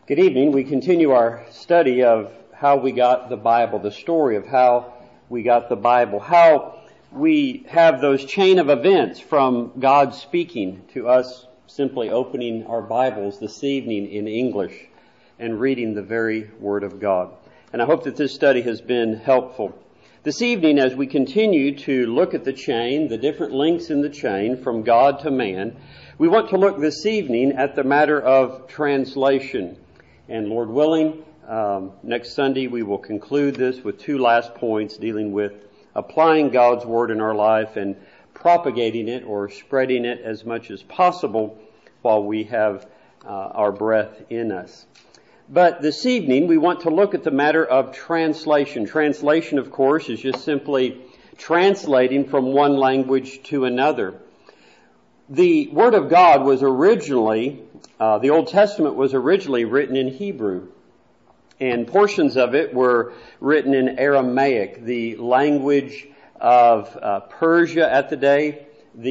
Good evening. We continue our study of how we got the Bible, the story of how we got the Bible, how we have those chain of events from God speaking to us simply opening our Bibles this evening in English and reading the very Word of God. And I hope that this study has been helpful. This evening, as we continue to look at the chain, the different links in the chain from God to man, we want to look this evening at the matter of translation. And Lord willing, next Sunday we will conclude this with two last points dealing with applying God's Word in our life and propagating it or spreading it as much as possible while we have our breath in us. But this evening we want to look at the matter of translation. Translation, of course, is just simply translating from one language to another. The Word of God was originally, the Old Testament was originally written in Hebrew, and portions of it were written in Aramaic, the language of Persia at the day.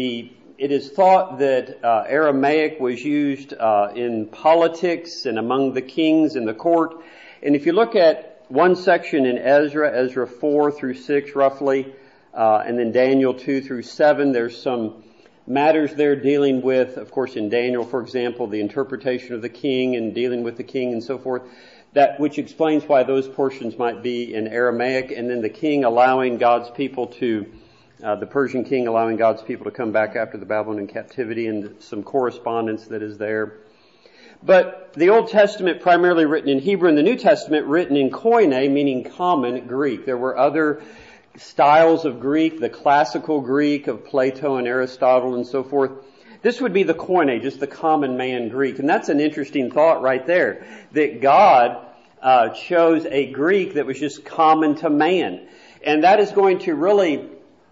It is thought that Aramaic was used in politics and among the kings in the court. And if you look at one section in Ezra 4 through 6 roughly, and then Daniel 2 through 7, there's some matters there dealing with, of course, in Daniel, for example, the interpretation of the king and dealing with the king and so forth, that which explains why those portions might be in Aramaic, and then the king allowing God's people to, the Persian king allowing God's people to come back after the Babylonian captivity, and some correspondence that is there. But the Old Testament primarily written in Hebrew, and the New Testament written in Koine, meaning common Greek. There were other styles of Greek, the classical Greek of Plato and Aristotle and so forth. This would be the Koine, just the common man Greek. And that's an interesting thought right there, that God chose a Greek that was just common to man. And that is going to really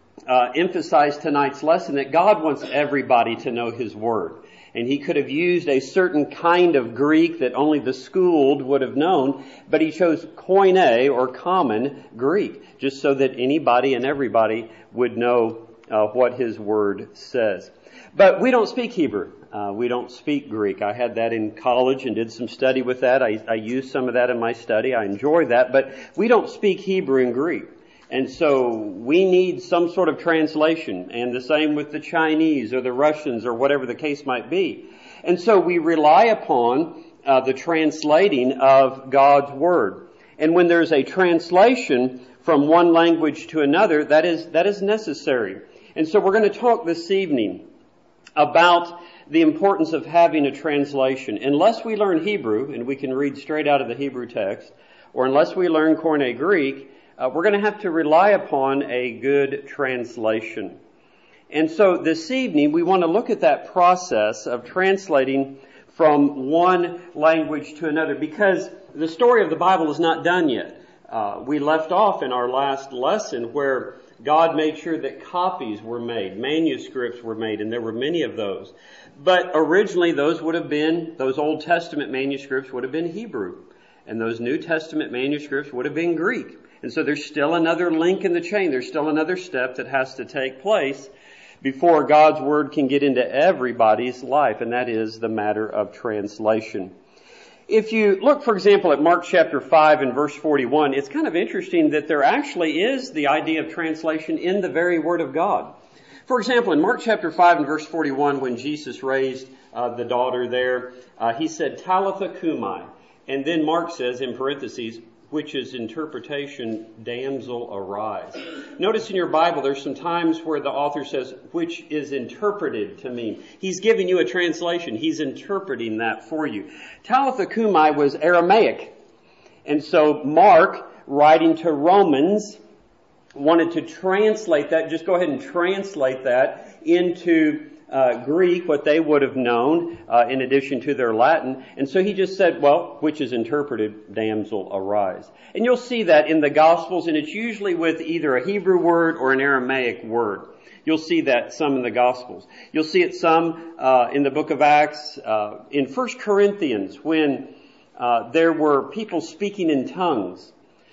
emphasize tonight's lesson, that God wants everybody to know His Word. And He could have used a certain kind of Greek that only the schooled would have known, but He chose Koine, or common Greek, just so that anybody and everybody would know what His Word says. But we don't speak Hebrew. We don't speak Greek. I had that in college and did some study with that. I used some of that in my study. I enjoy that. But we don't speak Hebrew and Greek. And so we need some sort of translation, and the same with the Chinese or the Russians or whatever the case might be. And so we rely upon the translating of God's Word. And when there's a translation from one language to another, that is necessary. And so we're going to talk this evening about the importance of having a translation. Unless we learn Hebrew, and we can read straight out of the Hebrew text, or unless we learn Koine Greek, we're going to have to rely upon a good translation. And so this evening we want to look at that process of translating from one language to another, because the story of the Bible is not done yet. We left off in our last lesson where God made sure that copies were made, manuscripts were made, and there were many of those. But originally those Old Testament manuscripts would have been Hebrew, and those New Testament manuscripts would have been Greek. And so there's still another link in the chain. There's still another step that has to take place before God's Word can get into everybody's life, and that is the matter of translation. If you look, for example, at Mark chapter 5 and verse 41, it's kind of interesting that there actually is the idea of translation in the very Word of God. For example, in Mark chapter 5 and verse 41, when Jesus raised the daughter there, He said, Talitha cumi. And then Mark says, in parentheses, which is interpretation, damsel arise. Notice in your Bible there's some times where the author says, which is interpreted to mean. He's giving you a translation. He's interpreting that for you. Talitha cumi was Aramaic. And so Mark, writing to Romans, wanted to translate that, just go ahead and translate that into Greek, what they would have known, in addition to their Latin. And so he just said, well, which is interpreted, damsel arise. And you'll see that in the Gospels, and it's usually with either a Hebrew word or an Aramaic word. You'll see that some in the Gospels. You'll see it some in the book of Acts, in 1 Corinthians, when there were people speaking in tongues.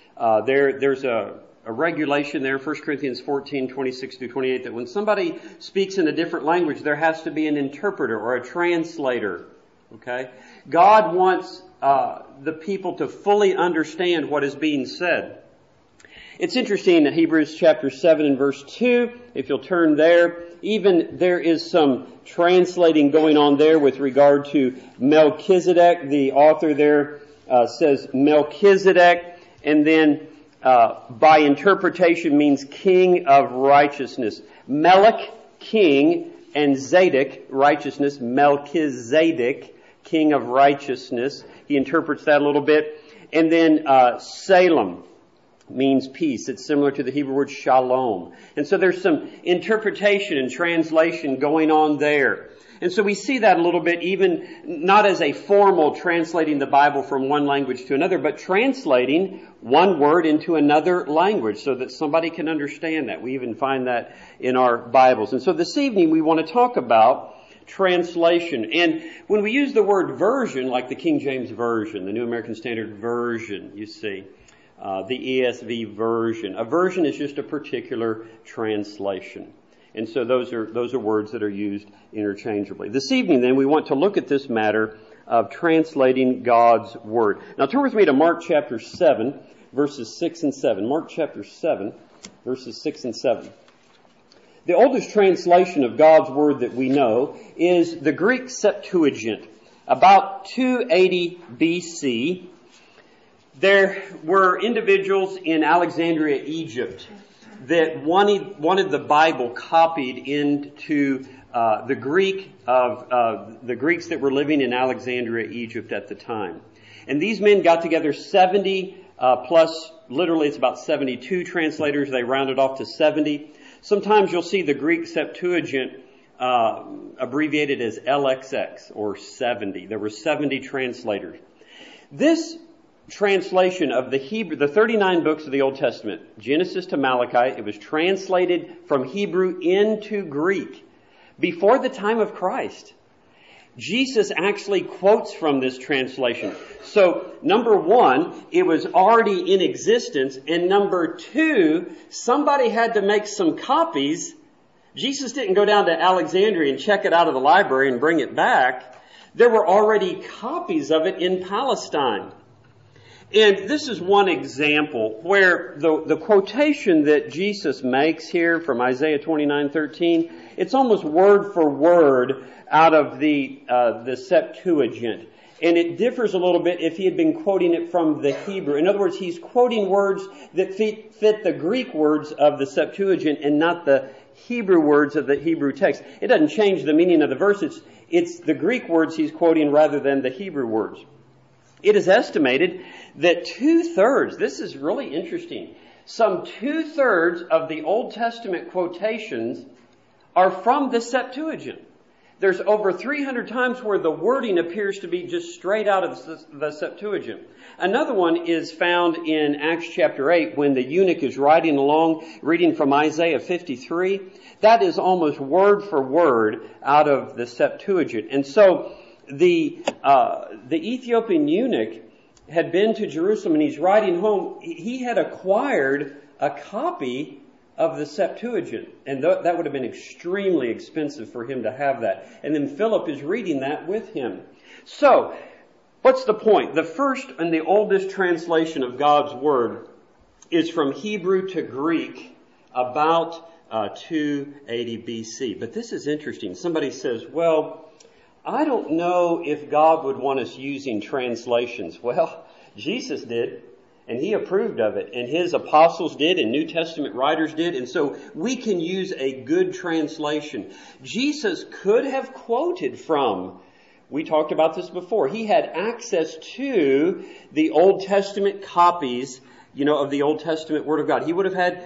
There's a regulation there, 1 Corinthians 14, 26 through 28, that when somebody speaks in a different language, there has to be an interpreter or a translator. Okay? God wants the people to fully understand what is being said. It's interesting that Hebrews chapter 7 and verse 2, if you'll turn there, even there is some translating going on there with regard to Melchizedek. The author there says Melchizedek, and then by interpretation means king of righteousness. Melech, king, and Zadok, righteousness. Melchizedek, king of righteousness. He interprets that a little bit. And then Salem means peace. It's similar to the Hebrew word shalom. And so there's some interpretation and translation going on there. And so we see that a little bit, even not as a formal translating the Bible from one language to another, but translating one word into another language so that somebody can understand that. We even find that in our Bibles. And so this evening we want to talk about translation. And when we use the word version, like the King James Version, the New American Standard Version, you see, the ESV version. A version is just a particular translation. And so those are words that are used interchangeably. This evening, then, we want to look at this matter of translating God's Word. Now, turn with me to Mark chapter 7, verses 6 and 7. Mark chapter 7, verses 6 and 7. The oldest translation of God's Word that we know is the Greek Septuagint. About 280 BC, there were individuals in Alexandria, Egypt, that wanted the Bible copied into the Greek of the Greeks that were living in Alexandria, Egypt at the time. And these men got together 70 plus, literally it's about 72 translators. They rounded off to 70. Sometimes you'll see the Greek Septuagint abbreviated as LXX or 70. There were 70 translators. This translation of the 39 books of the Old Testament, Genesis to Malachi, it was translated from Hebrew into Greek before the time of Christ. Jesus actually quotes from this translation. So, number one, it was already in existence, and number two, somebody had to make some copies. Jesus didn't go down to Alexandria and check it out of the library and bring it back. There were already copies of it in Palestine. And this is one example where the quotation that Jesus makes here from Isaiah 29:13, it's almost word for word out of the Septuagint. And it differs a little bit if he had been quoting it from the Hebrew. In other words, he's quoting words that fit the Greek words of the Septuagint and not the Hebrew words of the Hebrew text. It doesn't change the meaning of the verse. It's the Greek words he's quoting rather than the Hebrew words. It is estimated that 2/3, this is really interesting, some 2/3 of the Old Testament quotations are from the Septuagint. There's over 300 times where the wording appears to be just straight out of the Septuagint. Another one is found in Acts chapter 8 when the eunuch is riding along, reading from Isaiah 53. That is almost word for word out of the Septuagint. And so the Ethiopian eunuch had been to Jerusalem and he's riding home. He had acquired a copy of the Septuagint, and that would have been extremely expensive for him to have that. And then Philip is reading that with him. So, what's the point? The first and the oldest translation of God's Word is from Hebrew to Greek about 280 BC. But this is interesting. Somebody says, well, I don't know if God would want us using translations. Well, Jesus did, and he approved of it, and his apostles did, and New Testament writers did, and so we can use a good translation. Jesus could have quoted from, we talked about this before, he had access to the Old Testament copies, of the Old Testament Word of God. He would have had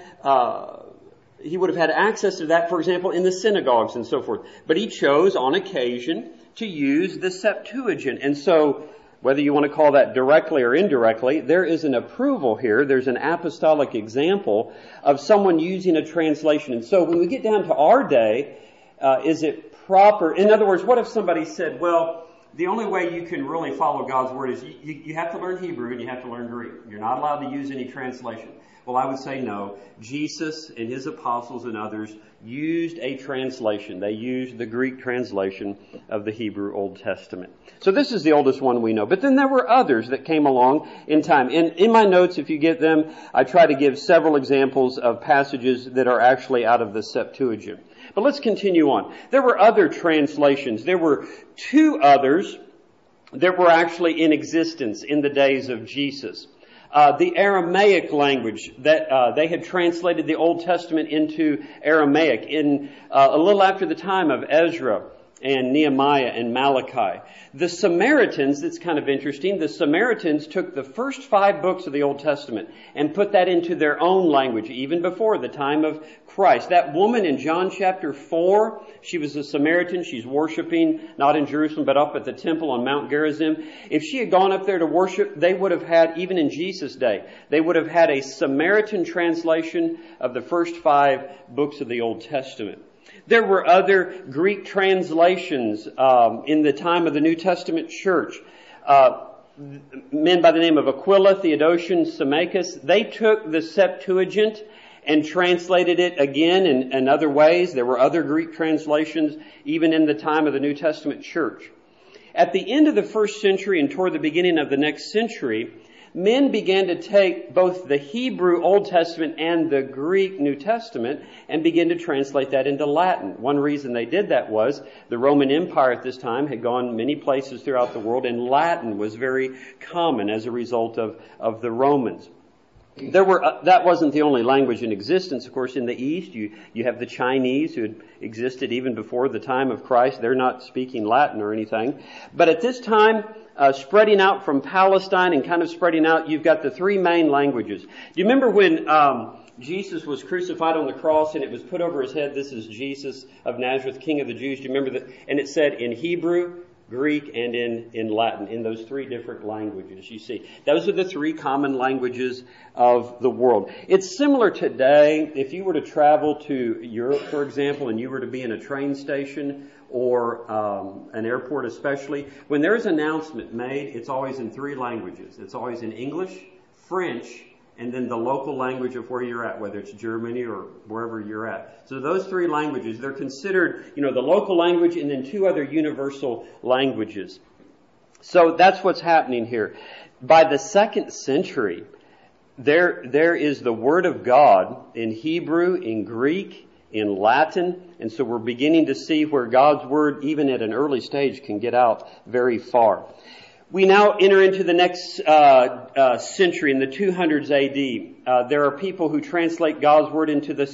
access to that, for example, in the synagogues and so forth. But he chose, on occasion, to use the Septuagint. And so, whether you want to call that directly or indirectly, there is an approval here. There's an apostolic example of someone using a translation. And so when we get down to our day, is it proper? In other words, what if somebody said, well, the only way you can really follow God's Word is you have to learn Hebrew and you have to learn Greek. You're not allowed to use any translation. Well, I would say no. Jesus and his apostles and others used a translation. They used the Greek translation of the Hebrew Old Testament. So this is the oldest one we know. But then there were others that came along in time. In my notes, if you get them, I try to give several examples of passages that are actually out of the Septuagint. But let's continue on. There were other translations. There were two others that were actually in existence in the days of Jesus. The Aramaic language that they had translated the Old Testament into Aramaic in a little after the time of Ezra and Nehemiah and Malachi. The Samaritans, that's kind of interesting, the Samaritans took the first 5 books of the Old Testament and put that into their own language, even before the time of Christ. That woman in John chapter 4, she was a Samaritan. She's worshiping, not in Jerusalem, but up at the temple on Mount Gerizim. If she had gone up there to worship, they would have had, even in Jesus' day, they would have had a Samaritan translation of the first 5 books of the Old Testament. There were other Greek translations in the time of the New Testament church. Men by the name of Aquila, Theodotion, Symmachus, they took the Septuagint and translated it again in other ways. There were other Greek translations even in the time of the New Testament church. At the end of the first century and toward the beginning of the next century, men began to take both the Hebrew Old Testament and the Greek New Testament and begin to translate that into Latin. One reason they did that was the Roman Empire at this time had gone many places throughout the world, and Latin was very common as a result of the Romans. That wasn't the only language in existence. Of course, in the East, you have the Chinese who had existed even before the time of Christ. They're not speaking Latin or anything. But at this time, spreading out from Palestine and kind of spreading out, you've got the 3 main languages. Do you remember when Jesus was crucified on the cross and it was put over his head, "This is Jesus of Nazareth, King of the Jews"? Do you remember that? And it said in Hebrew, Greek, and in Latin, in those 3 different languages. You see, those are the 3 common languages of the world. It's similar today. If you were to travel to Europe, for example, and you were to be in a train station or an airport especially, when there's an announcement made, it's always in 3 languages. It's always in English, French, and then the local language of where you're at, whether it's Germany or wherever you're at. So those 3 languages, they're considered, the local language and then 2 other universal languages. So that's what's happening here. By the 2nd century, there is the Word of God in Hebrew, in Greek, in Latin, and so we're beginning to see where God's Word, even at an early stage, can get out very far. We now enter into the next century, in the 200s AD. There are people who translate God's Word into the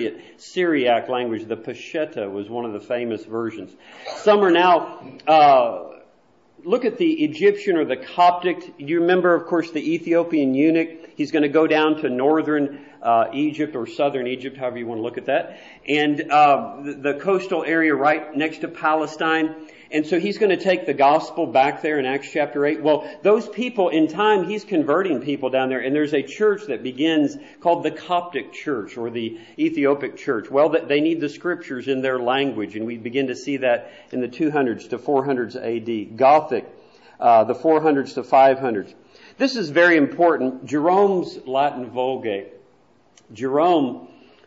Syriac language. The Peshitta was one of the famous versions. Some are now, look at the Egyptian or the Coptic. You remember, of course, the Ethiopian eunuch. He's going to go down to northern Egypt or southern Egypt, however you want to look at that, and the coastal area right next to Palestine. And so he's going to take the gospel back there in Acts chapter 8. Well, those people, in time, he's converting people down there. And there's a church that begins called the Coptic church or the Ethiopic church. Well, they need the scriptures in their language. And we begin to see that in the 200s to 400s AD. Gothic, the 400s to 500s. This is very important. Jerome's Latin Vulgate. Jerome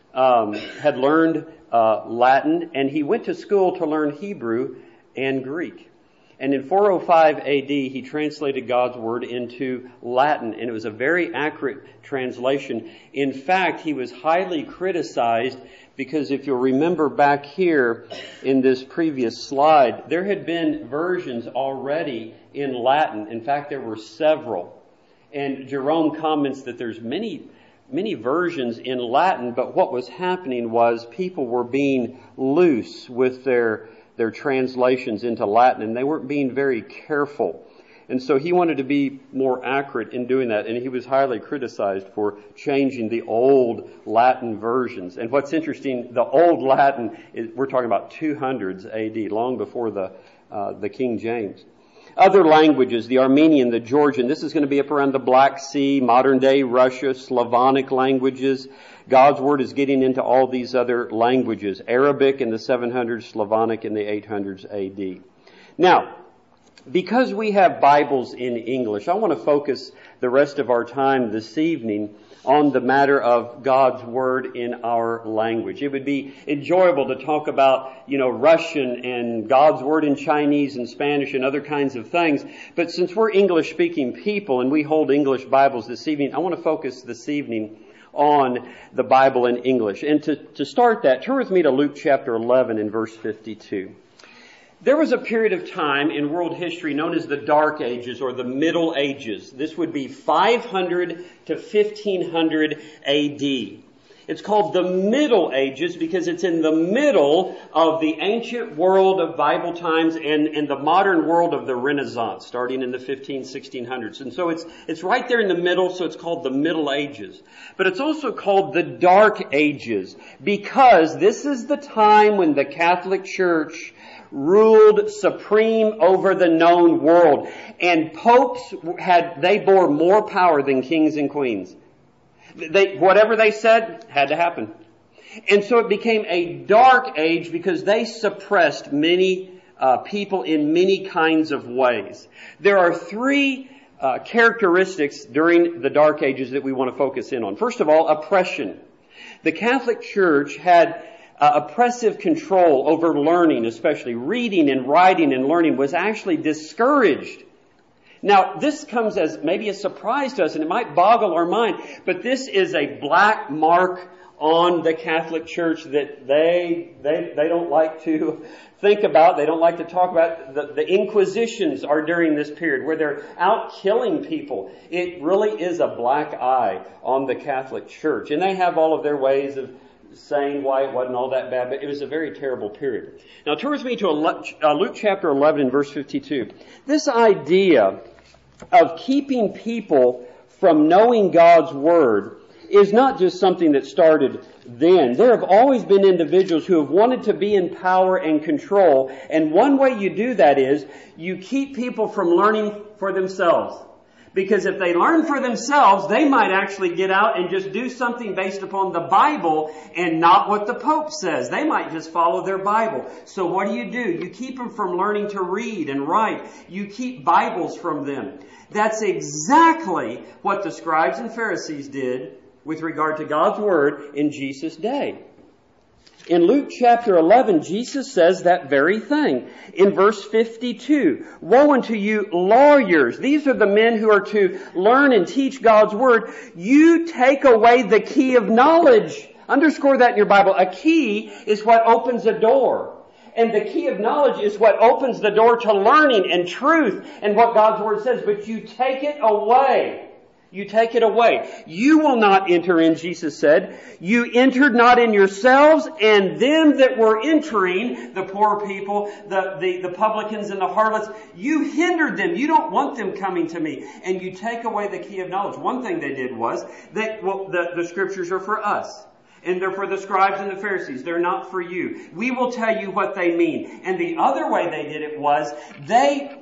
had learned Latin, and he went to school to learn Hebrew and Greek. And in 405 AD, he translated God's Word into Latin, and it was a very accurate translation. In fact, he was highly criticized because if you'll remember back here in this previous slide, there had been versions already in Latin. In fact, there were several. And Jerome comments that there's many versions in Latin, but what was happening was people were being loose with their translations into Latin, and they weren't being very careful. And so he wanted to be more accurate in doing that, and he was highly criticized for changing the old Latin versions. And what's interesting, the old Latin, we're talking about 200s AD, long before the King James. Other languages, the Armenian, the Georgian, this is going to be up around the Black Sea, modern-day Russia, Slavonic languages. God's Word is getting into all these other languages. Arabic in the 700s, Slavonic in the 800s AD. Now, Because we have Bibles in English, I want to focus the rest of our time this evening on the matter of God's Word in our language. It would be enjoyable to talk about, Russian and God's Word in Chinese and Spanish and other kinds of things. But since we're English-speaking people and we hold English Bibles this evening, I want to focus this evening on the Bible in English. And to start that, turn with me to Luke chapter 11 and verse 52. There was a period of time in world history known as the Dark Ages or the Middle Ages. This would be 500 to 1500 AD. It's called the Middle Ages because it's in the middle of the ancient world of Bible times and the modern world of the Renaissance, starting in the 1600s. And so it's right there in the middle, so it's called the Middle Ages. But it's also called the Dark Ages because this is the time when the Catholic Church ruled supreme over the known world. And popes they bore more power than kings and queens. Whatever they said had to happen. And so it became a dark age because they suppressed many people in many kinds of ways. There are three characteristics during the Dark Ages that we want to focus in on. First of all, oppression. The Catholic Church had oppressive control over learning, especially reading and writing and learning, was actually discouraged. Now, this comes as maybe a surprise to us, and it might boggle our mind, but this is a black mark on the Catholic Church that they don't like to think about, they don't like to talk about. The Inquisitions are during this period where they're out killing people. It really is a black eye on the Catholic Church, and they have all of their ways of saying why it wasn't all that bad, but it was a very terrible period. Now turn with me to Luke chapter 11 and verse 52. This idea of keeping people from knowing God's Word is not just something that started then. There have always been individuals who have wanted to be in power and control, and one way you do that is you keep people from learning for themselves. Because if they learn for themselves, they might actually get out and just do something based upon the Bible and not what the Pope says. They might just follow their Bible. So what do? You keep them from learning to read and write. You keep Bibles from them. That's exactly what the scribes and Pharisees did with regard to God's Word in Jesus' day. In Luke chapter 11, Jesus says that very thing. In verse 52, woe unto you lawyers. These are the men who are to learn and teach God's Word. You take away the key of knowledge. Underscore that in your Bible. A key is what opens a door. And the key of knowledge is what opens the door to learning and truth and what God's Word says. But you take it away. You take it away. You will not enter in, Jesus said. You entered not in yourselves, and them that were entering, the poor people, the publicans and the harlots, you hindered them. You don't want them coming to me. And you take away the key of knowledge. One thing they did was, the Scriptures are for us. And they're for the scribes and the Pharisees. They're not for you. We will tell you what they mean. And the other way they did it was, they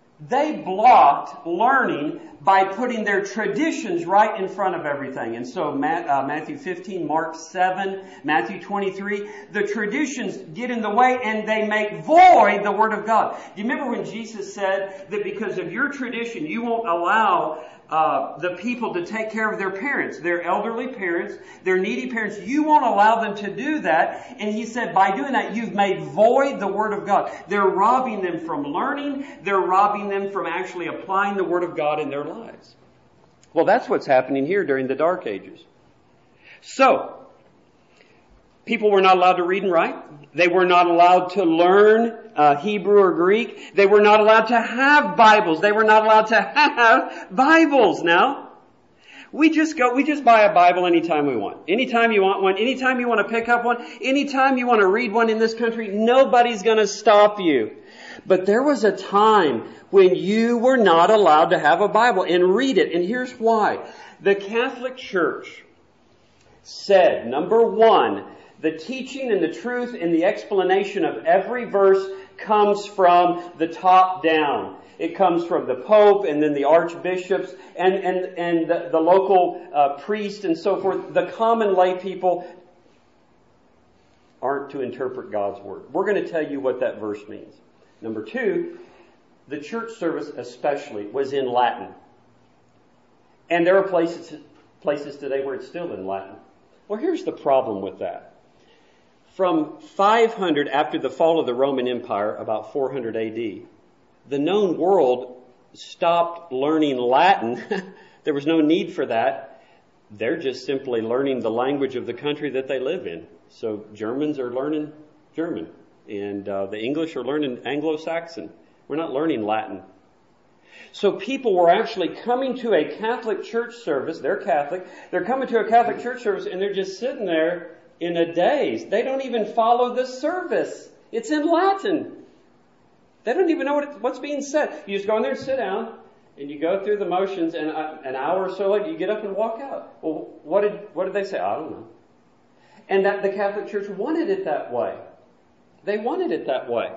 blocked learning by putting their traditions right in front of everything. And so Matthew 15, Mark 7, Matthew 23, the traditions get in the way and they make void the Word of God. Do you remember when Jesus said that because of your tradition, you won't allow the people to take care of their parents, their elderly parents, their needy parents. You won't allow them to do that. And He said, by doing that, you've made void the Word of God. They're robbing them from learning. They're robbing them from actually applying the Word of God in their lives. Well, that's what's happening here during the Dark Ages. So, people were not allowed to read and write. They were not allowed to learn Hebrew or Greek. They were not allowed to have Bibles. They were not allowed to have Bibles. Now, we just buy a Bible anytime we want. Anytime you want one, anytime you want to pick up one, anytime you want to read one in this country, nobody's going to stop you. But there was a time when you were not allowed to have a Bible and read it. And here's why. The Catholic Church said, number one, the teaching and the truth and the explanation of every verse comes from the top down. It comes from the Pope and then the archbishops and the local priest and so forth. The common lay people aren't to interpret God's Word. We're going to tell you what that verse means. Number two, the church service especially was in Latin. And there are places today where it's still in Latin. Well, here's the problem with that. From 500 after the fall of the Roman Empire, about 400 AD, the known world stopped learning Latin. There was no need for that. They're just simply learning the language of the country that they live in. So Germans are learning German, and the English are learning Anglo-Saxon. We're not learning Latin. So people were actually coming to a Catholic church service. They're Catholic. They're coming to a Catholic church service, and they're just sitting there in a daze. They don't even follow the service. It's in Latin. They don't even know what's being said. You just go in there and sit down, and you go through the motions, and an hour or so later, you get up and walk out. Well, what did they say? I don't know. And that the Catholic Church wanted it that way. They wanted it that way.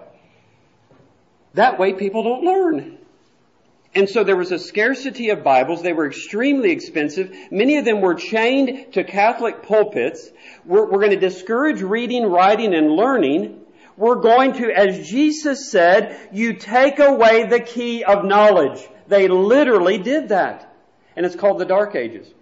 That way people don't learn. And so there was a scarcity of Bibles. They were extremely expensive. Many of them were chained to Catholic pulpits. We're going to discourage reading, writing, and learning. We're going to, as Jesus said, you take away the key of knowledge. They literally did that. And it's called the Dark Ages.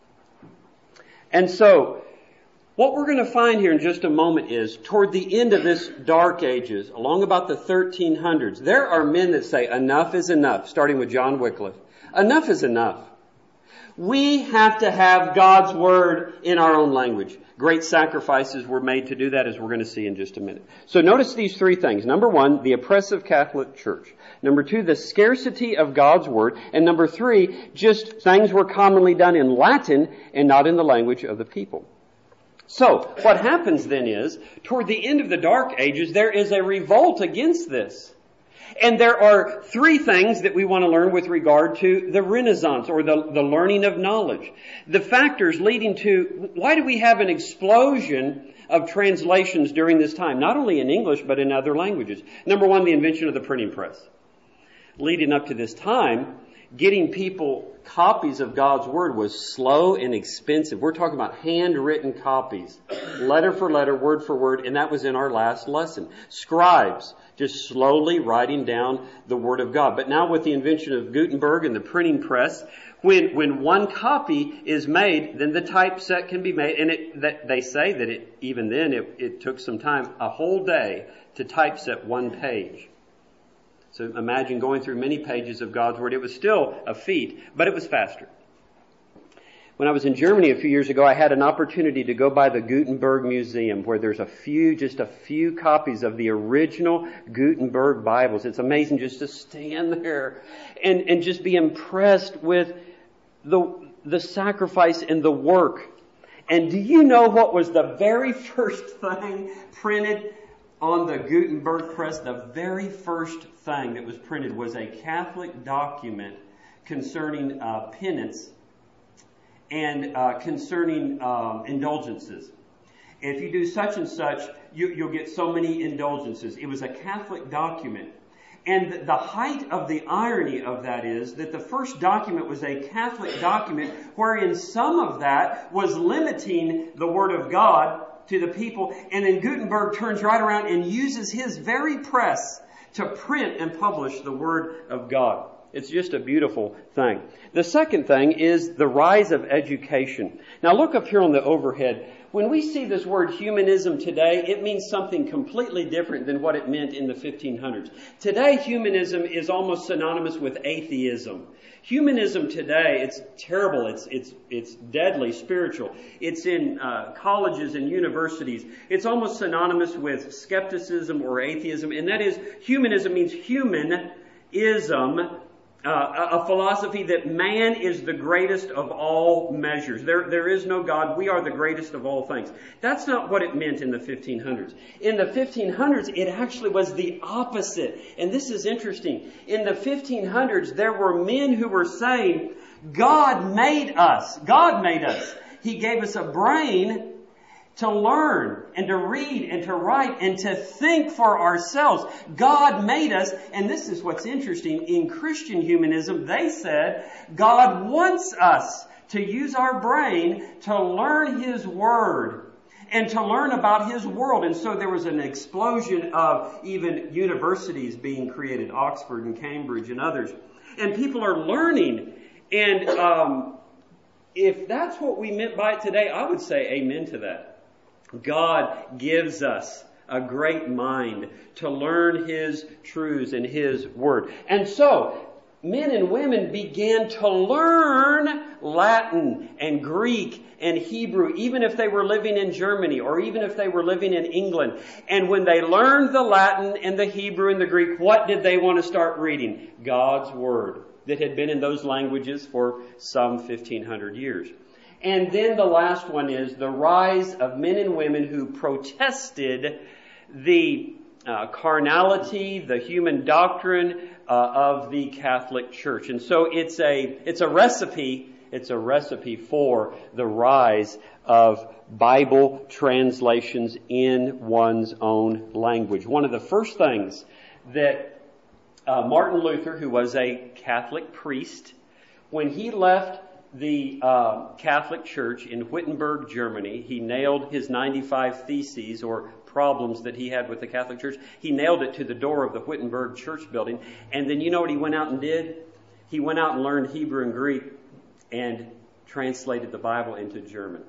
And so, what we're going to find here in just a moment is, toward the end of this Dark Ages, along about the 1300s, there are men that say, enough is enough, starting with John Wycliffe. Enough is enough. We have to have God's Word in our own language. Great sacrifices were made to do that, as we're going to see in just a minute. So notice these three things. Number one, the oppressive Catholic Church. Number two, the scarcity of God's Word. And number three, just things were commonly done in Latin and not in the language of the people. So, what happens then is, toward the end of the Dark Ages, there is a revolt against this. And there are three things that we want to learn with regard to the Renaissance, or the learning of knowledge. The factors leading to, why do we have an explosion of translations during this time? Not only in English, but in other languages. Number one, the invention of the printing press. Leading up to this time, getting people copies of God's Word was slow and expensive. We're talking about handwritten copies, letter for letter, word for word, and that was in our last lesson. Scribes, just slowly writing down the Word of God. But now with the invention of Gutenberg and the printing press, when one copy is made, then the typeset can be made. And they say that even then it took some time, a whole day, to typeset one page. So imagine going through many pages of God's Word. It was still a feat, but it was faster. When I was in Germany a few years ago, I had an opportunity to go by the Gutenberg Museum, where there's just a few copies of the original Gutenberg Bibles. It's amazing just to stand there and just be impressed with the sacrifice and the work. And do you know what was the very first thing printed on the Gutenberg press? The very first thing that was printed was a Catholic document concerning penance and concerning indulgences. If you do such and such, you'll get so many indulgences. It was a Catholic document. And the height of the irony of that is that the first document was a Catholic document, wherein some of that was limiting the Word of God to the people. And then Gutenberg turns right around and uses his very press to print and publish the Word of God. It's just a beautiful thing. The second thing is the rise of education. Now look up here on the overhead. When we see this word humanism today, it means something completely different than what it meant in the 1500s. Today, humanism is almost synonymous with atheism. Humanism today, it's terrible. It's deadly spiritual. It's in colleges and universities. It's almost synonymous with skepticism or atheism. And that is, humanism means humanism, a philosophy that man is the greatest of all measures. There is no God. We are the greatest of all things. That's not what it meant in the 1500s. In the 1500s, it actually was the opposite. And this is interesting. In the 1500s, there were men who were saying, God made us. God made us. He gave us a brain to learn and to read and to write and to think for ourselves. God made us, and this is what's interesting. In Christian humanism, they said God wants us to use our brain to learn His Word and to learn about His world. And so there was an explosion of even universities being created, Oxford and Cambridge and others. And people are learning. And if that's what we meant by it today, I would say amen to that. God gives us a great mind to learn His truths and His Word. And so, men and women began to learn Latin and Greek and Hebrew, even if they were living in Germany or even if they were living in England. And when they learned the Latin and the Hebrew and the Greek, what did they want to start reading? God's Word that had been in those languages for some 1,500 years. And then the last one is the rise of men and women who protested the carnality, the human doctrine of the Catholic Church. And so it's a recipe for the rise of Bible translations in one's own language. One of the first things that Martin Luther, who was a Catholic priest, when he left the Catholic Church in Wittenberg, Germany, he nailed his 95 Theses, or problems that he had with the Catholic Church. He nailed it to the door of the Wittenberg church building. And then you know what he went out and did? He went out and learned Hebrew and Greek and translated the Bible into German.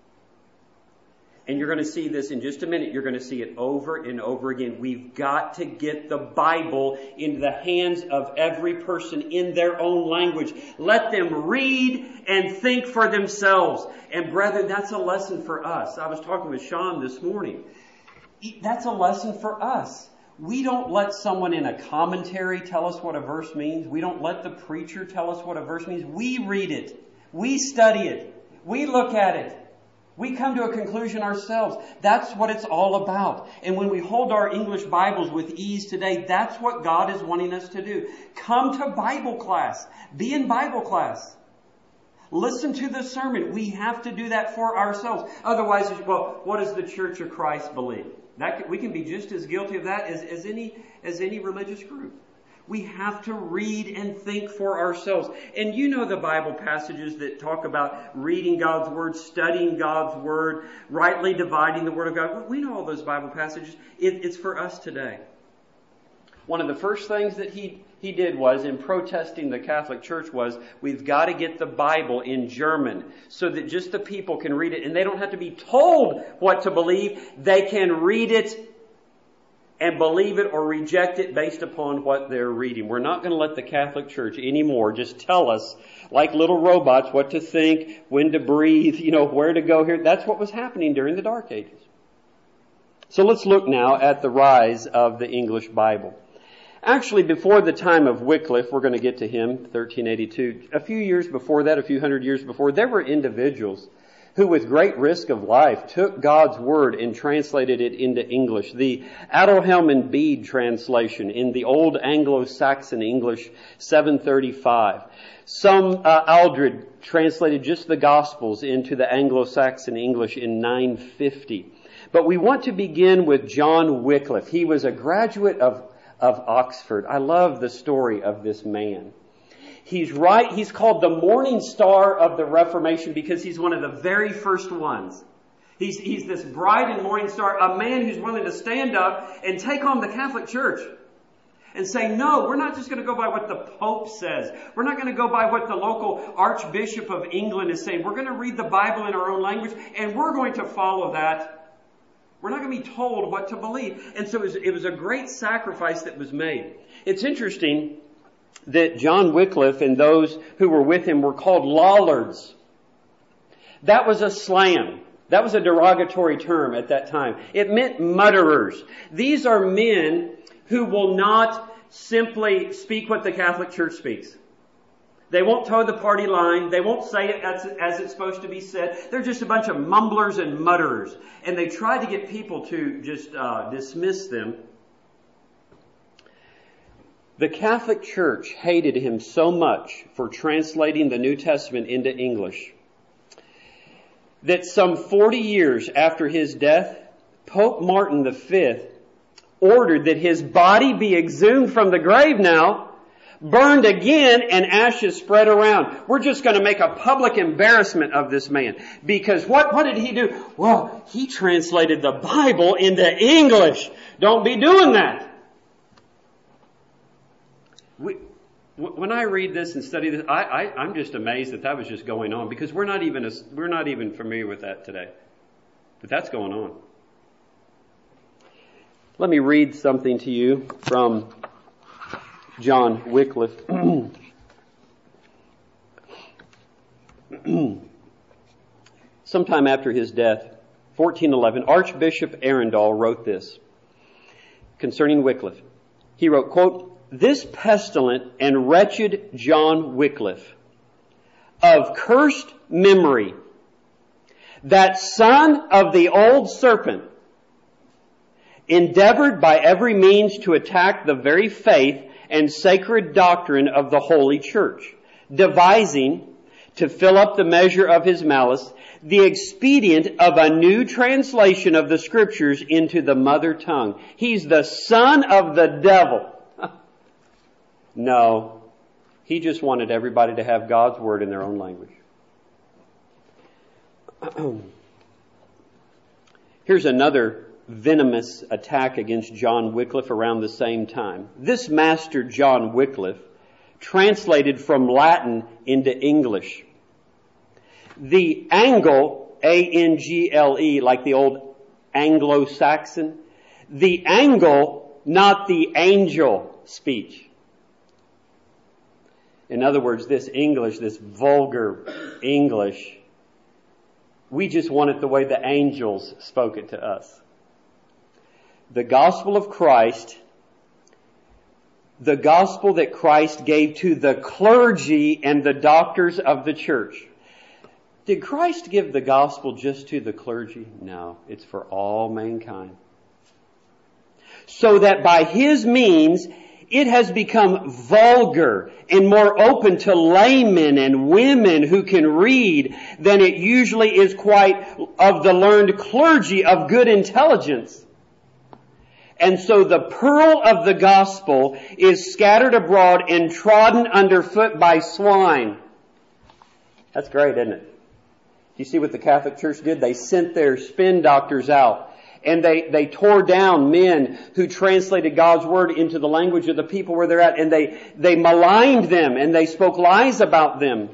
And you're going to see this in just a minute. You're going to see it over and over again. We've got to get the Bible into the hands of every person in their own language. Let them read and think for themselves. And brethren, that's a lesson for us. I was talking with Sean this morning. That's a lesson for us. We don't let someone in a commentary tell us what a verse means. We don't let the preacher tell us what a verse means. We read it. We study it. We look at it. We come to a conclusion ourselves. That's what it's all about. And when we hold our English Bibles with ease today, that's what God is wanting us to do. Come to Bible class. Be in Bible class. Listen to the sermon. We have to do that for ourselves. Otherwise, well, what does the Church of Christ believe? We can be just as guilty of that as any religious group. We have to read and think for ourselves. And you know the Bible passages that talk about reading God's Word, studying God's Word, rightly dividing the Word of God. We know all those Bible passages. It's for us today. One of the first things that he did was, in protesting the Catholic Church, was we've got to get the Bible in German so that just the people can read it. And they don't have to be told what to believe. They can read it and believe it or reject it based upon what they're reading. We're not going to let the Catholic Church anymore just tell us, like little robots, what to think, when to breathe, where to go here. That's what was happening during the Dark Ages. So let's look now at the rise of the English Bible. Actually, before the time of Wycliffe, we're going to get to him, 1382. A few years before that, a few hundred years before, there were individuals who with great risk of life took God's Word and translated it into English. The Adelhelm and Bede translation in the Old Anglo-Saxon English, 735. Some Aldred translated just the Gospels into the Anglo-Saxon English in 950. But we want to begin with John Wycliffe. He was a graduate of Oxford. I love the story of this man. He's called the Morning Star of the Reformation because he's one of the very first ones. He's this bright and morning star, a man who's willing to stand up and take on the Catholic Church and say, no, we're not just going to go by what the Pope says. We're not going to go by what the local Archbishop of England is saying. We're going to read the Bible in our own language, and we're going to follow that. We're not going to be told what to believe. And so it was a great sacrifice that was made. It's interesting that John Wycliffe and those who were with him were called Lollards. That was a slam. That was a derogatory term at that time. It meant mutterers. These are men who will not simply speak what the Catholic Church speaks. They won't toe the party line. They won't say it as it's supposed to be said. They're just a bunch of mumblers and mutterers. And they try to get people to just dismiss them. The Catholic Church hated him so much for translating the New Testament into English that some 40 years after his death, Pope Martin V ordered that his body be exhumed from the grave now, burned again, and ashes spread around. We're just going to make a public embarrassment of this man. Because what did he do? Well, he translated the Bible into English. Don't be doing that. When I read this and study this, I'm just amazed that was just going on, because we're not even familiar with that today. But that's going on. Let me read something to you from John Wycliffe. Sometime after his death, 1411, Archbishop Arundel wrote this concerning Wycliffe. He wrote, quote, "This pestilent and wretched John Wycliffe, of cursed memory, that son of the old serpent, endeavored by every means to attack the very faith and sacred doctrine of the Holy Church, devising, to fill up the measure of his malice, the expedient of a new translation of the Scriptures into the mother tongue." He's the son of the devil. No, he just wanted everybody to have God's Word in their own language. Here's another venomous attack against John Wycliffe around the same time. This master John Wycliffe translated from Latin into English. The angle, A-N-G-L-E, like the old Anglo-Saxon, the angle, not the angel speech. In other words, this English, this vulgar English, we just want it the way the angels spoke it to us. The gospel of Christ, the gospel that Christ gave to the clergy and the doctors of the church. Did Christ give the gospel just to the clergy? No, it's for all mankind. So that by His means, it has become vulgar and more open to laymen and women who can read than it usually is quite of the learned clergy of good intelligence. And so the pearl of the gospel is scattered abroad and trodden underfoot by swine. That's great, isn't it? Do you see what the Catholic Church did? They sent their spin doctors out. And they tore down men who translated God's Word into the language of the people where they're at. And they maligned them and they spoke lies about them.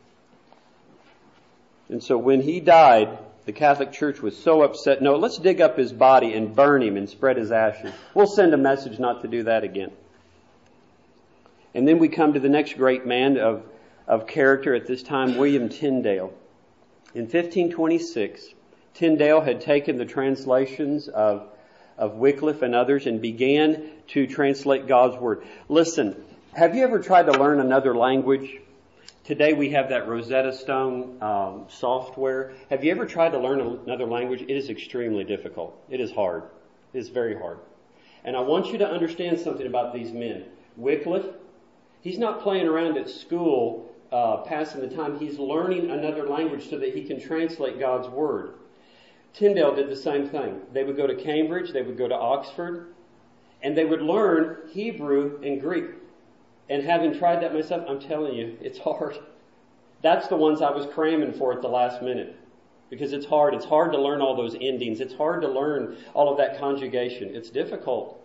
And so when he died, the Catholic Church was so upset. No, let's dig up his body and burn him and spread his ashes. We'll send a message not to do that again. And then we come to the next great man of character at this time, William Tyndale. In 1526, Tyndale had taken the translations of Wycliffe and others and began to translate God's Word. Listen, have you ever tried to learn another language? Today we have that Rosetta Stone software. Have you ever tried to learn another language? It is extremely difficult. It is hard. It is very hard. And I want you to understand something about these men. Wycliffe, he's not playing around at school passing the time. He's learning another language so that he can translate God's Word. Tyndale did the same thing. They would go to Cambridge, they would go to Oxford, and they would learn Hebrew and Greek. And having tried that myself, I'm telling you, it's hard. That's the ones I was cramming for at the last minute. Because it's hard. It's hard to learn all those endings. It's hard to learn all of that conjugation. It's difficult.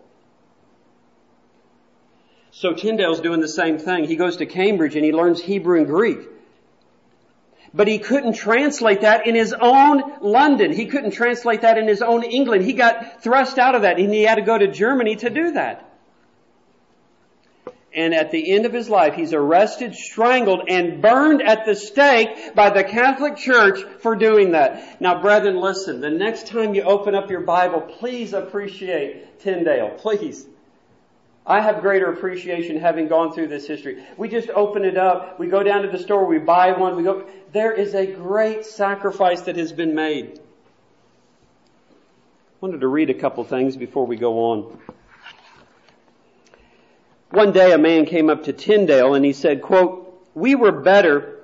So Tyndale's doing the same thing. He goes to Cambridge and he learns Hebrew and Greek. But he couldn't translate that in his own London. He couldn't translate that in his own England. He got thrust out of that and he had to go to Germany to do that. And at the end of his life, he's arrested, strangled, and burned at the stake by the Catholic Church for doing that. Now, brethren, listen. The next time you open up your Bible, please appreciate Tyndale. Please. I have greater appreciation having gone through this history. We just open it up. We go down to the store. We buy one. There is a great sacrifice that has been made. I wanted to read a couple things before we go on. One day a man came up to Tyndale and he said, quote, we were better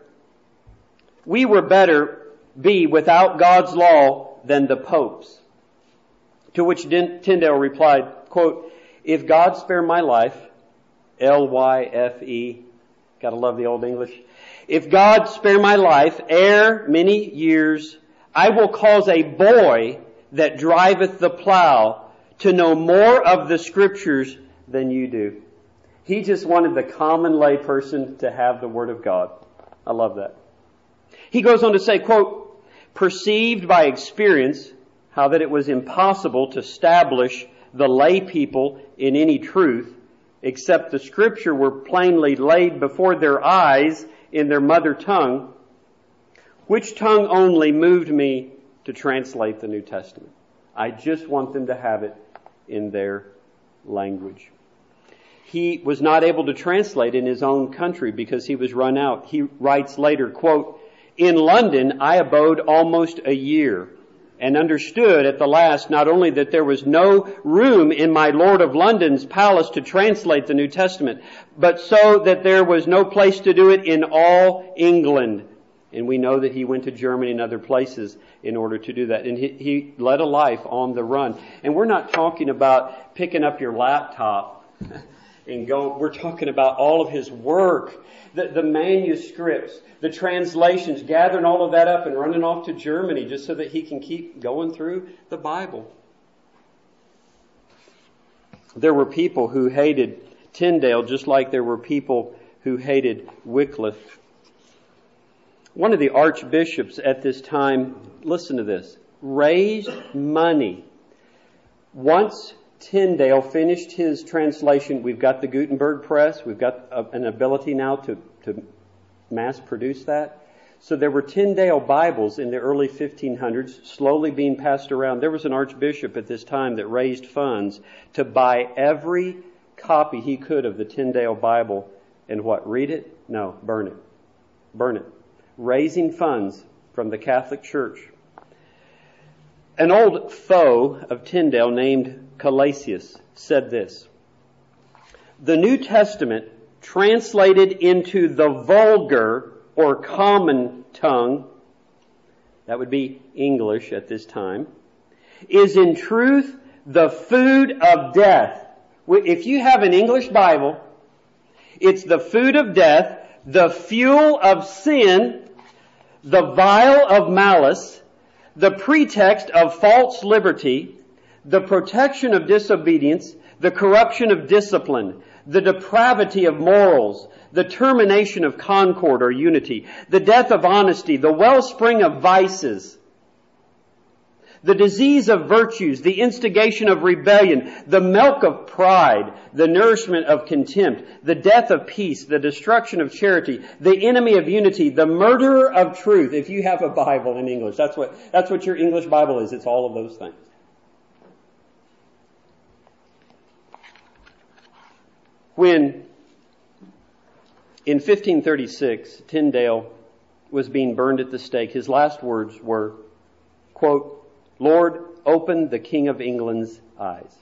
be without God's law than the popes. To which Tyndale replied, quote, if God spare my life L-Y-F-E. Gotta love the Old English. If God spare my life, ere many years, I will cause a boy that driveth the plow to know more of the Scriptures than you do. He just wanted the common lay person to have the Word of God. I love that. He goes on to say, quote, perceived by experience how that it was impossible to establish the lay people in any truth, except the Scripture were plainly laid before their eyes in their mother tongue, which tongue only moved me to translate the New Testament. I just want them to have it in their language. He was not able to translate in his own country because he was run out. He writes later, quote, in London I abode almost a year, and understood at the last not only that there was no room in my Lord of London's palace to translate the New Testament, but so that there was no place to do it in all England. And we know that he went to Germany and other places in order to do that. And he led a life on the run. And we're not talking about picking up your laptop and going. We're talking about all of his work, the manuscripts, the translations, gathering all of that up and running off to Germany just so that he can keep going through the Bible. There were people who hated Tyndale just like there were people who hated Wycliffe. One of the archbishops at this time, listen to this, raised money. Once Tyndale finished his translation, we've got the Gutenberg press, we've got an ability now to mass produce that. So there were Tyndale Bibles in the early 1500s slowly being passed around. There was an archbishop at this time that raised funds to buy every copy he could of the Tyndale Bible and what? Read it? No, burn it. Burn it. Raising funds from the Catholic Church. An old foe of Tyndale named Calasius said this, the New Testament translated into the vulgar or common tongue, that would be English at this time, is in truth the food of death. If you have an English Bible, it's the food of death, the fuel of sin, the vial of malice, the pretext of false liberty, the protection of disobedience, the corruption of discipline, the depravity of morals, the termination of concord or unity, the death of honesty, the wellspring of vices, the disease of virtues, the instigation of rebellion, the milk of pride, the nourishment of contempt, the death of peace, the destruction of charity, the enemy of unity, the murderer of truth. If you have a Bible in English, that's what your English Bible is. It's all of those things. When in 1536 Tyndale was being burned at the stake, his last words were, quote, Lord, open the King of England's eyes.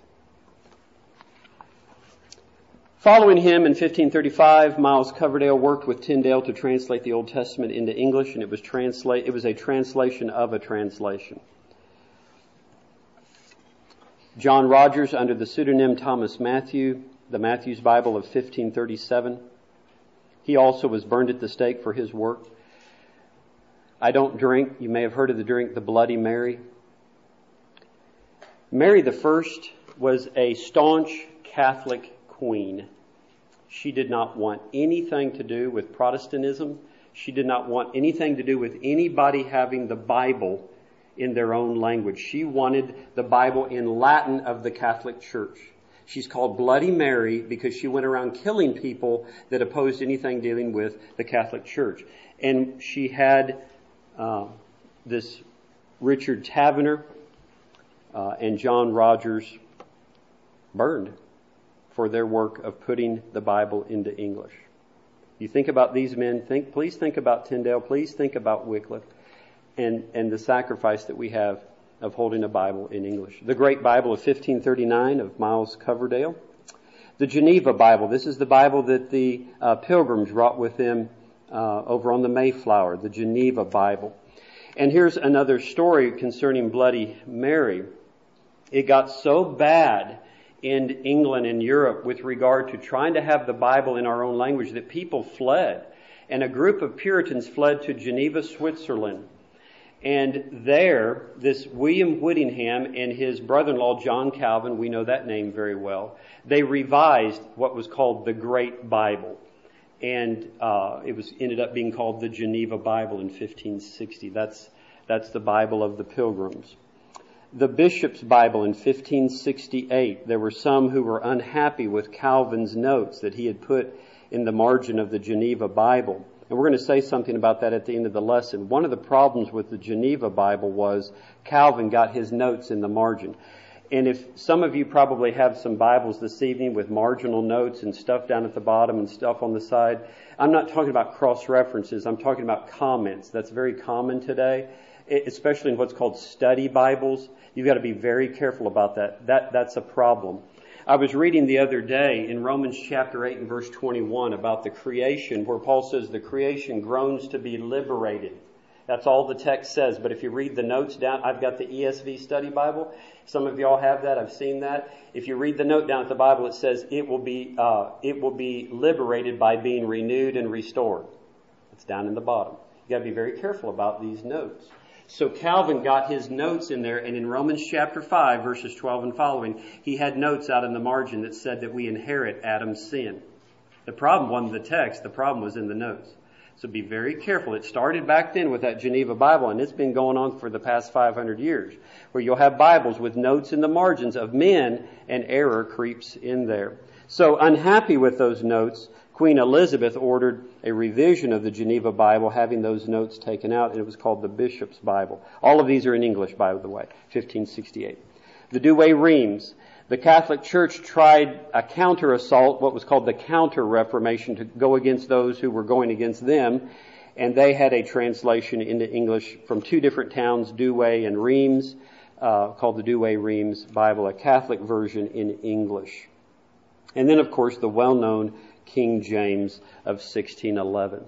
Following him in 1535, Miles Coverdale worked with Tyndale to translate the Old Testament into English, and it was a translation of a translation. John Rogers, under the pseudonym Thomas Matthew, the Matthew's Bible of 1537, he also was burned at the stake for his work. I don't drink. You may have heard of the drink, the Bloody Mary. Mary I was a staunch Catholic queen. She did not want anything to do with Protestantism. She did not want anything to do with anybody having the Bible in their own language. She wanted the Bible in Latin of the Catholic Church. She's called Bloody Mary because she went around killing people that opposed anything dealing with the Catholic Church. And she had this Richard Taverner and John Rogers burned for their work of putting the Bible into English. You think about these men, please think about Tyndale, please think about Wycliffe, and the sacrifice that we have of holding a Bible in English. The Great Bible of 1539 of Miles Coverdale. The Geneva Bible, this is the Bible that the Pilgrims brought with them over on the Mayflower, the Geneva Bible. And here's another story concerning Bloody Mary. It got so bad in England and Europe with regard to trying to have the Bible in our own language that people fled. And a group of Puritans fled to Geneva, Switzerland. And there, this William Whittingham and his brother-in-law John Calvin, we know that name very well, they revised what was called the Great Bible. And it ended up being called the Geneva Bible in 1560. That's the Bible of the Pilgrims. The Bishop's Bible in 1568, there were some who were unhappy with Calvin's notes that he had put in the margin of the Geneva Bible. And we're going to say something about that at the end of the lesson. One of the problems with the Geneva Bible was Calvin got his notes in the margin. And if some of you probably have some Bibles this evening with marginal notes and stuff down at the bottom and stuff on the side, I'm not talking about cross-references. I'm talking about comments. That's very common today, especially in what's called study Bibles. You've got to be very careful about that. That's a problem. I was reading the other day in Romans chapter 8 and verse 21 about the creation, where Paul says the creation groans to be liberated. That's all the text says. But if you read the notes down, I've got the ESV study Bible. Some of y'all have that. I've seen that. If you read the note down at the Bible, it says it will be liberated by being renewed and restored. It's down in the bottom. You got to be very careful about these notes. So Calvin got his notes in there, and in Romans chapter 5, verses 12 and following, he had notes out in the margin that said that we inherit Adam's sin. The problem wasn't the text, the problem was in the notes. So be very careful. It started back then with that Geneva Bible, and it's been going on for the past 500 years, where you'll have Bibles with notes in the margins of men, and error creeps in there. So unhappy with those notes, Queen Elizabeth ordered a revision of the Geneva Bible, having those notes taken out, and it was called the Bishop's Bible. All of these are in English, by the way, 1568. The Douay-Rheims. The Catholic Church tried a counter-assault, what was called the Counter-Reformation, to go against those who were going against them, and they had a translation into English from two different towns, Douay and Rheims, called the Douay-Rheims Bible, a Catholic version in English. And then, of course, the well-known King James of 1611.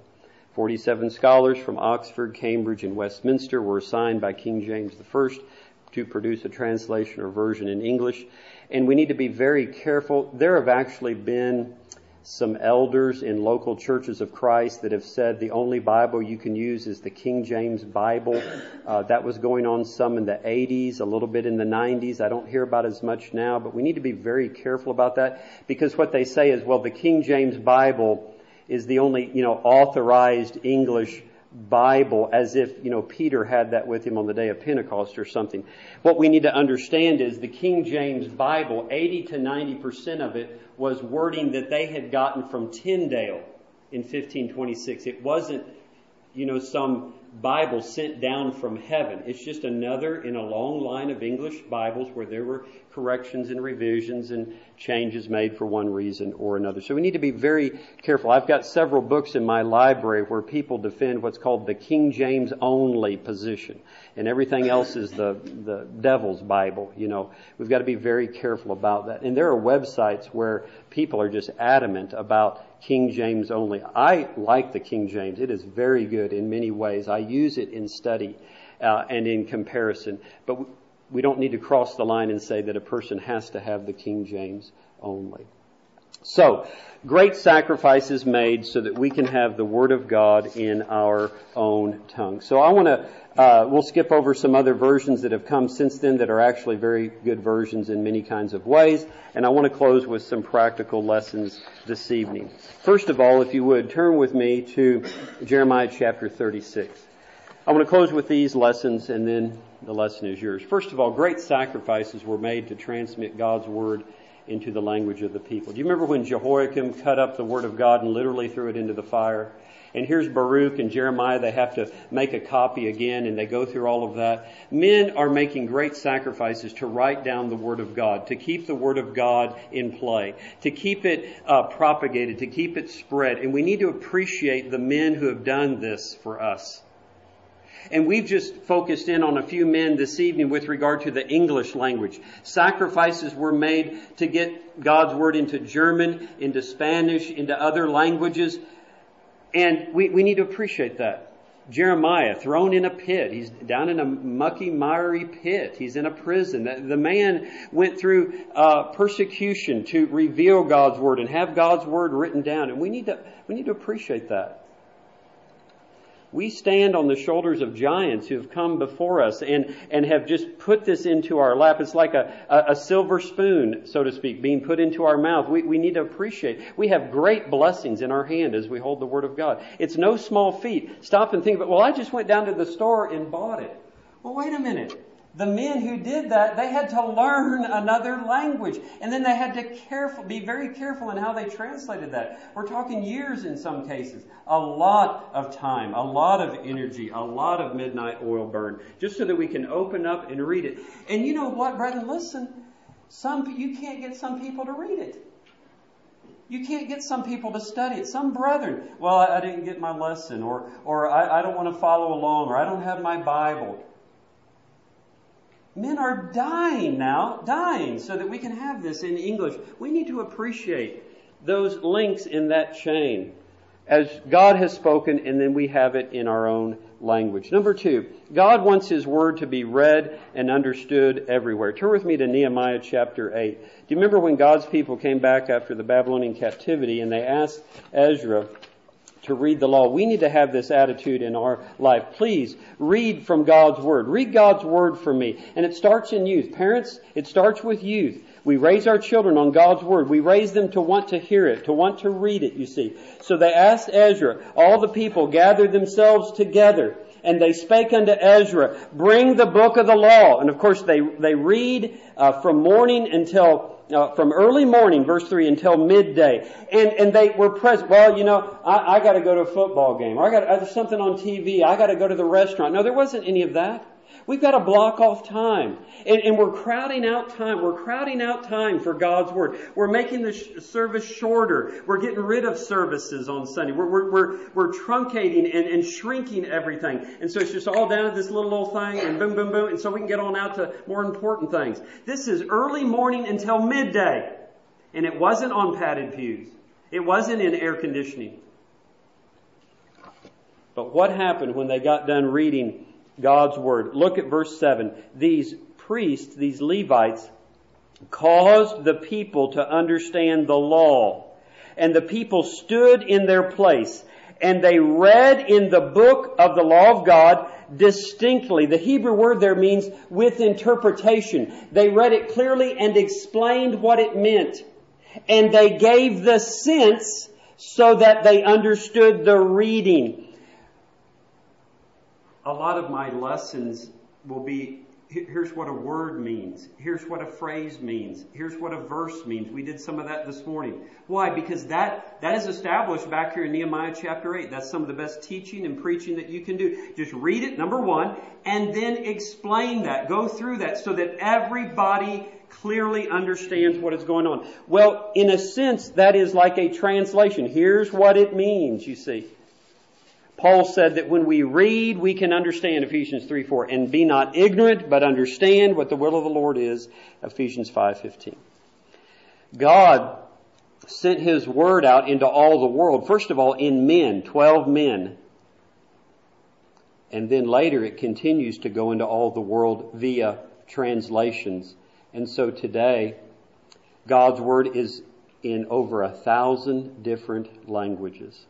47 scholars from Oxford, Cambridge, and Westminster were assigned by King James I to produce a translation or version in English. And we need to be very careful. There have actually been some elders in local churches of Christ that have said the only Bible you can use is the King James Bible. That was going on some in the 80s, a little bit in the 90s. I don't hear about as much now, but we need to be very careful about that, because what they say is, well, the King James Bible is the only, authorized English Bible, as if, Peter had that with him on the day of Pentecost or something. What we need to understand is the King James Bible, 80 to 90% of it was wording that they had gotten from Tyndale in 1526. It wasn't, some Bible sent down from heaven. It's just another in a long line of English Bibles where there were corrections and revisions and changes made for one reason or another. So we need to be very careful. I've got several books in my library where people defend what's called the King James only position, and everything else is the devil's Bible. We've got to be very careful about that. And there are websites where people are just adamant about King James only. I like the King James. It is very good in many ways. I use it in study and in comparison. But we don't need to cross the line and say that a person has to have the King James only. So, great sacrifices made so that we can have the Word of God in our own tongue. So I want to, we'll skip over some other versions that have come since then that are actually very good versions in many kinds of ways. And I want to close with some practical lessons this evening. First of all, if you would, turn with me to Jeremiah chapter 36. I want to close with these lessons, and then the lesson is yours. First of all, great sacrifices were made to transmit God's Word into the language of the people. Do you remember when Jehoiakim cut up the Word of God and literally threw it into the fire? And here's Baruch and Jeremiah. They have to make a copy again, and they go through all of that. Men are making great sacrifices to write down the Word of God, to keep the Word of God in play, to keep it propagated, to keep it spread. And we need to appreciate the men who have done this for us. And we've just focused in on a few men this evening with regard to the English language. Sacrifices were made to get God's Word into German, into Spanish, into other languages. And we need to appreciate that. Jeremiah, thrown in a pit. He's down in a mucky, miry pit. He's in a prison. The man went through persecution to reveal God's Word and have God's Word written down. And we need to appreciate that. We stand on the shoulders of giants who have come before us and have just put this into our lap. It's like a silver spoon, so to speak, being put into our mouth. We need to appreciate. We have great blessings in our hand as we hold the Word of God. It's no small feat. Stop and think about, well, I just went down to the store and bought it. Well, wait a minute. The men who did that, they had to learn another language. And then they had to be very careful in how they translated that. We're talking years in some cases. A lot of time, a lot of energy, a lot of midnight oil burn, just so that we can open up and read it. And you know what, brethren, listen. You can't get some people to read it. You can't get some people to study it. Some brethren, well, I didn't get my lesson, or I don't want to follow along, or I don't have my Bible. Men are dying so that we can have this in English. We need to appreciate those links in that chain as God has spoken, and then we have it in our own language. Number 2, God wants His Word to be read and understood everywhere. Turn with me to Nehemiah chapter 8. Do you remember when God's people came back after the Babylonian captivity and they asked Ezra to read the law? We need to have this attitude in our life. Please read from God's Word. Read God's Word for me. And it starts in youth. Parents, it starts with youth. We raise our children on God's Word. We raise them to want to hear it, to want to read it, you see. So they asked Ezra. All the people gathered themselves together, and they spake unto Ezra, bring the book of the law. And of course they read from morning until from early morning, verse 3, until midday. And they were present. Well, I got to go to a football game. Or there's something on TV. I got to go to the restaurant. No, there wasn't any of that. We've got to block off time. And we're crowding out time. We're crowding out time for God's Word. We're making the service shorter. We're getting rid of services on Sunday. We're truncating and shrinking everything. And so it's just all down to this little thing and boom, boom, boom. And so we can get on out to more important things. This is early morning until midday. And it wasn't on padded pews. It wasn't in air conditioning. But what happened when they got done reading God's Word? Look at verse 7. These priests, these Levites, caused the people to understand the law. And the people stood in their place, and they read in the book of the law of God distinctly. The Hebrew word there means with interpretation. They read it clearly and explained what it meant. And they gave the sense so that they understood the reading. A lot of my lessons will be, here's what a word means. Here's what a phrase means. Here's what a verse means. We did some of that this morning. Why? Because that is established back here in Nehemiah chapter 8. That's some of the best teaching and preaching that you can do. Just read it, number 1, and then explain that. Go through that so that everybody clearly understands what is going on. Well, in a sense, that is like a translation. Here's what it means, you see. Paul said that when we read, we can understand, Ephesians 3:4, and be not ignorant, but understand what the will of the Lord is, Ephesians 5:15. God sent His Word out into all the world, first of all in men, 12 men. And then later it continues to go into all the world via translations. And so today, God's Word is in over 1,000 different languages.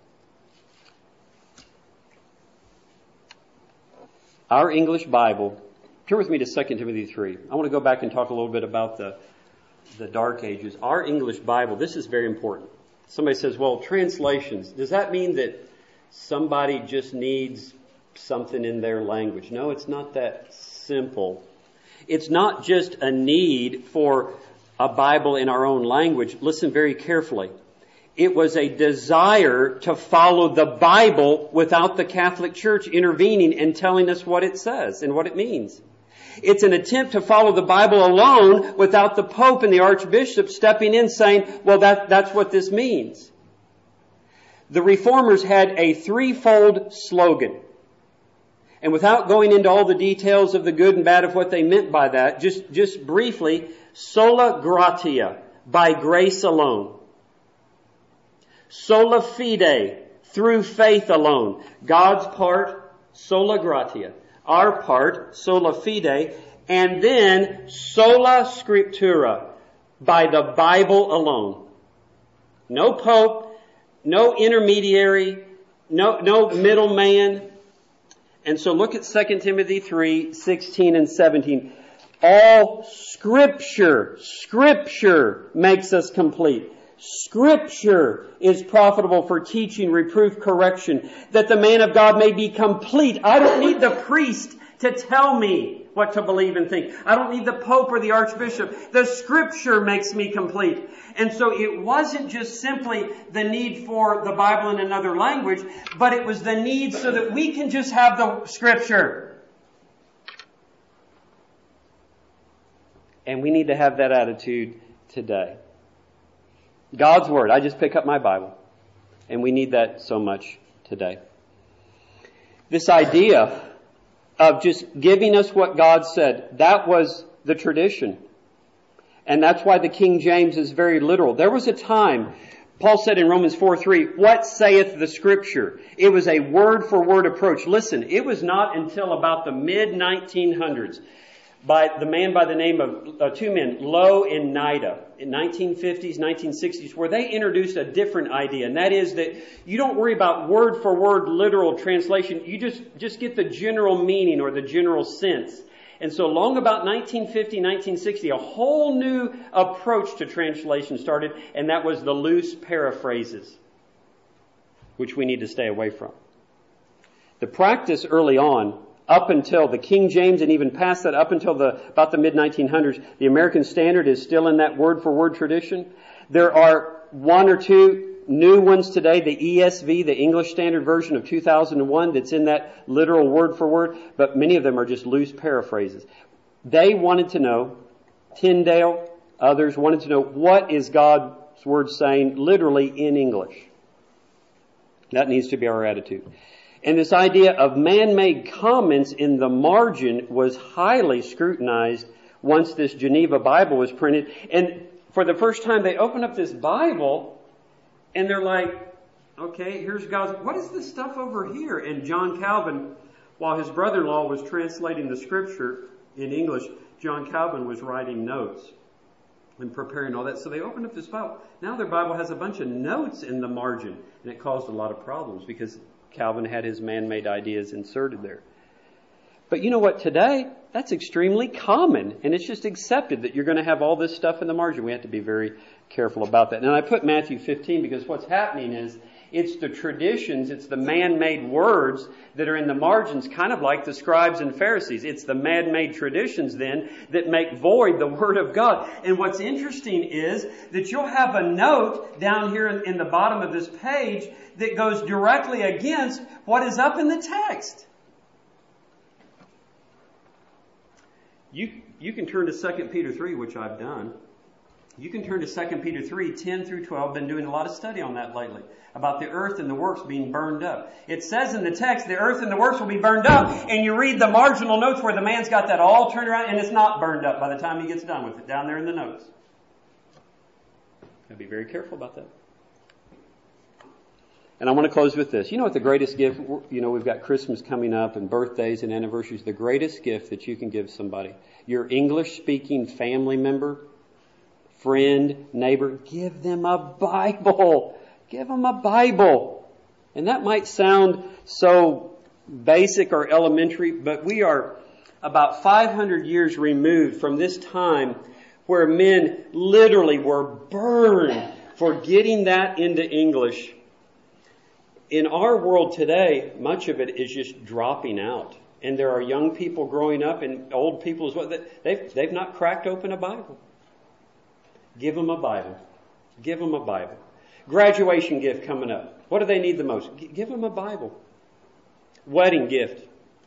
Our English Bible, turn with me to 2 Timothy 3. I want to go back and talk a little bit about the Dark Ages. Our English Bible, this is very important. Somebody says, well, translations, does that mean that somebody just needs something in their language? No, it's not that simple. It's not just a need for a Bible in our own language. Listen very carefully. It was a desire to follow the Bible without the Catholic Church intervening and telling us what it says and what it means. It's an attempt to follow the Bible alone without the Pope and the Archbishop stepping in saying, well, that's what this means. The Reformers had a threefold slogan. And without going into all the details of the good and bad of what they meant by that, just briefly, sola gratia, by grace alone. Sola fide, through faith alone. God's part, sola gratia. Our part, sola fide. And then sola scriptura, by the Bible alone. No pope, no intermediary, no middleman. And so look at 2 Timothy 3:16 and 17. All Scripture makes us complete. Scripture is profitable for teaching, reproof, correction, that the man of God may be complete. I don't need the priest to tell me what to believe and think. I don't need the Pope or the Archbishop. The Scripture makes me complete. And so it wasn't just simply the need for the Bible in another language, but it was the need so that we can just have the Scripture. And we need to have that attitude today. God's Word. I just pick up my Bible. And we need that so much today. This idea of just giving us what God said, that was the tradition. And that's why the King James is very literal. There was a time, Paul said in Romans 4:3, what saith the Scripture? It was a word-for-word approach. Listen, it was not until about the mid-1900s by the man by the name of two men, Lowe and Nida, in 1950s, 1960s, where they introduced a different idea. And that is that you don't worry about word-for-word literal translation. You just get the general meaning or the general sense. And so long about 1950, 1960, a whole new approach to translation started, and that was the loose paraphrases, which we need to stay away from. The practice early on, up until the King James and even past that, up until about the mid-1900s, the American Standard is still in that word-for-word tradition. There are one or two new ones today, the ESV, the English Standard Version of 2001, that's in that literal word-for-word, but many of them are just loose paraphrases. They wanted to know, Tyndale, others wanted to know, what is God's Word saying literally in English? That needs to be our attitude. And this idea of man-made comments in the margin was highly scrutinized once this Geneva Bible was printed. And for the first time, they open up this Bible, and they're like, okay, here's God's, what is this stuff over here? And John Calvin, while his brother-in-law was translating the Scripture in English, John Calvin was writing notes and preparing all that. So they opened up this Bible. Now their Bible has a bunch of notes in the margin, and it caused a lot of problems because Calvin had his man-made ideas inserted there. But you know what? Today, that's extremely common, and it's just accepted that you're going to have all this stuff in the margin. We have to be very careful about that. And I put Matthew 15 because what's happening is it's the traditions, it's the man-made words that are in the margins, kind of like the scribes and Pharisees. It's the man-made traditions then that make void the Word of God. And what's interesting is that you'll have a note down here in the bottom of this page that goes directly against what is up in the text. You can turn to 2 Peter 3, which I've done. You can turn to 2 Peter 3, 10 through 12. Been doing a lot of study on that lately, about the earth and the works being burned up. It says in the text, the earth and the works will be burned up, and you read the marginal notes where the man's got that all turned around, and it's not burned up by the time he gets done with it, down there in the notes. Gotta be very careful about that. And I want to close with this. You know what the greatest gift, we've got Christmas coming up and birthdays and anniversaries. The greatest gift that you can give somebody, your English-speaking family member, friend, neighbor, give them a Bible. Give them a Bible. And that might sound so basic or elementary, but we are about 500 years removed from this time where men literally were burned for getting that into English. In our world today, much of it is just dropping out. And there are young people growing up and old people as well. They've not cracked open a Bible. Give them a Bible. Give them a Bible. Graduation gift coming up. What do they need the most? Give them a Bible. Wedding gift.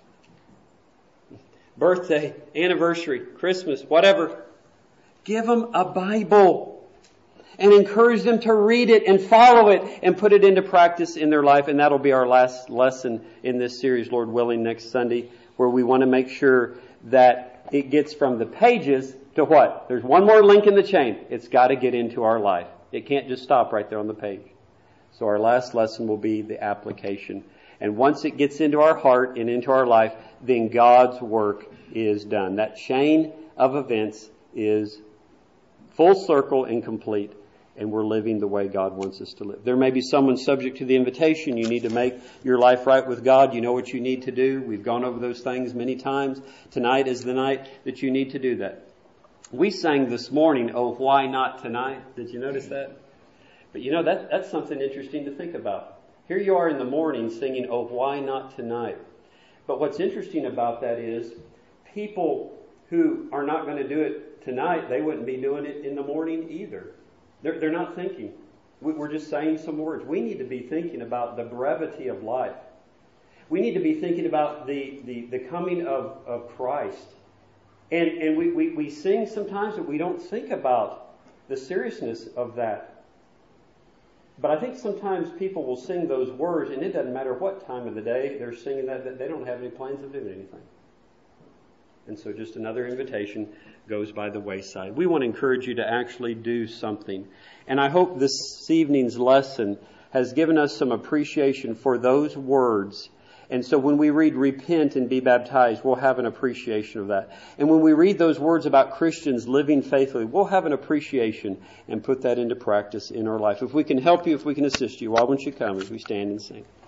Birthday, anniversary, Christmas, whatever. Give them a Bible. And encourage them to read it and follow it and put it into practice in their life. And that'll be our last lesson in this series, Lord willing, next Sunday, where we want to make sure that it gets from the pages to what? There's one more link in the chain. It's got to get into our life. It can't just stop right there on the page. So our last lesson will be the application. And once it gets into our heart and into our life, then God's work is done. That chain of events is full circle and complete, and we're living the way God wants us to live. There may be someone subject to the invitation. You need to make your life right with God. You know what you need to do. We've gone over those things many times. Tonight is the night that you need to do that. We sang this morning, "Oh, why not tonight?" Did you notice that? But you know, that's something interesting to think about. Here you are in the morning singing, "Oh, why not tonight?" But what's interesting about that is people who are not going to do it tonight, they wouldn't be doing it in the morning either. They're not thinking. We're just saying some words. We need to be thinking about the brevity of life. We need to be thinking about the coming of Christ. And we sing sometimes, but we don't think about the seriousness of that. But I think sometimes people will sing those words, and it doesn't matter what time of the day they're singing that they don't have any plans of doing anything. And so just another invitation goes by the wayside. We want to encourage you to actually do something. And I hope this evening's lesson has given us some appreciation for those words. And so when we read repent and be baptized, we'll have an appreciation of that. And when we read those words about Christians living faithfully, we'll have an appreciation and put that into practice in our life. If we can help you, if we can assist you, why won't you come as we stand and sing?